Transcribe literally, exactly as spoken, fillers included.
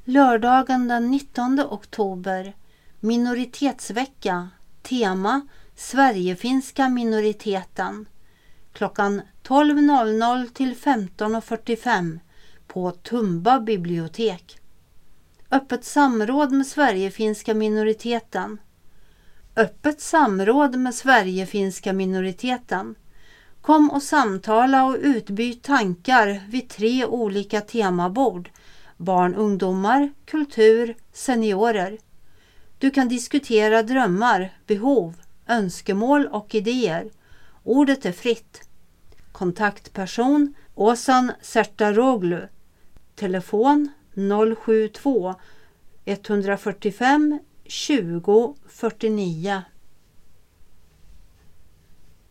Lördagen den nittonde oktober, minoritetsvecka, tema Sverigefinska minoriteten. Klockan tolv till femton fyrtiofem på Tumba bibliotek. Öppet samråd med Sverigefinska minoriteten. Öppet samråd med Sverigefinska minoriteten. Kom och samtala och utbyt tankar vid tre olika temabord. Barn, ungdomar, kultur, seniorer. Du kan diskutera drömmar, behov, önskemål och idéer. Ordet är fritt. Kontaktperson Åsan Sertaroglu. Telefon noll sju två ett fyra fem tjugo fyrtionio.